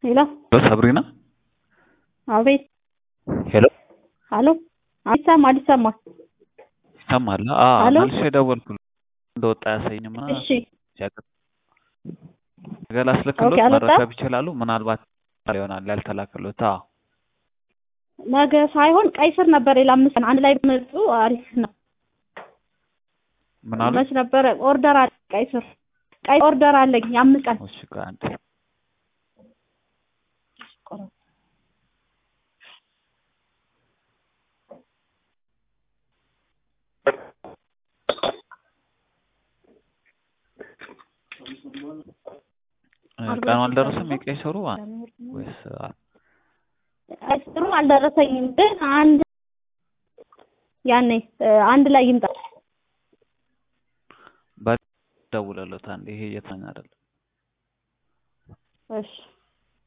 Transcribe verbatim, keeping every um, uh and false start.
ሄሎ ሰብሪና አቤት ሄሎ አሎ አይሰማ አይሰማ ይሰማል አ መልሼ ደወልኩልህ እንደወጣ ያሳየኝማ እሺ ገላስ ለክሎት ማረካብ ይችላሉ ምናልባት ይሆናል ያልተላከሉት አ ነገ ሳይሆን ቀይ ስር ነበር ለአምስት ቀን አንድ ላይ መጡ አሪፍ ነው ምናልባት መች ነበር ኦርደር አለ ቀይ ስር ቀይ ኦርደር አለኝ የአምስት ቀን እሺ ካንተ ቀኑ አልደረሰም የቀይ ስሩ ወይስ ቀይ ስሩ አልደረሰኝም ግን አንድ ያኔ አንድ ላይ ይምጣ በደውለለት አንዴ ይሄ የተኛ አይደለም እሺ